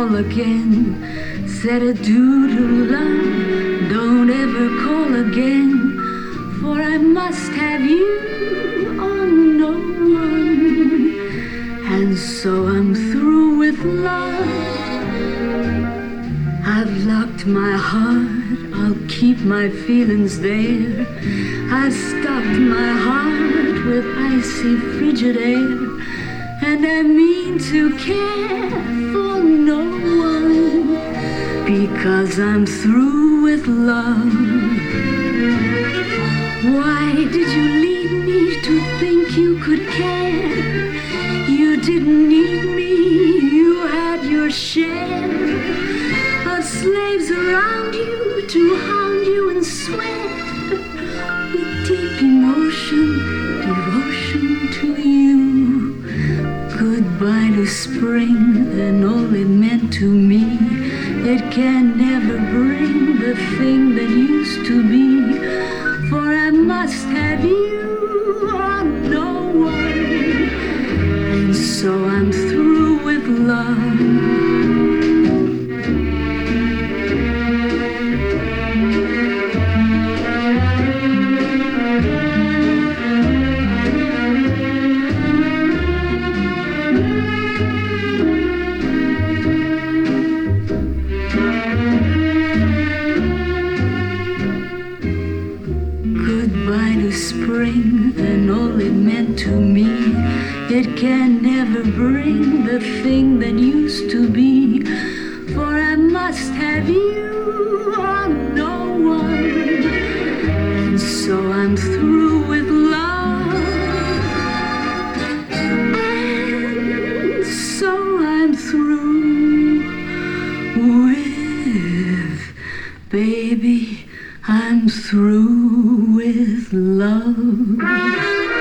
call again. Said adieu to love, don't ever call again, for I must have you on no one. And so I'm through with love. I've locked my heart, I'll keep my feelings there. I've stopped my heart with icy frigid air, and I mean to care for no one, because I'm through with love. Why did you leave me to think you could care? You didn't need me, you had your share of slaves around you to hound you and sweat with deep emotion, devotion to you. Goodbye to spring and all it meant to me. It can never bring the thing that used to be, for I must have you or no one. And so I'm through with love. Spring and all it meant to me. It can never bring the thing that used to be, for I must have you or no one. And so I'm through with love. And so I'm through with, baby, I'm through with love.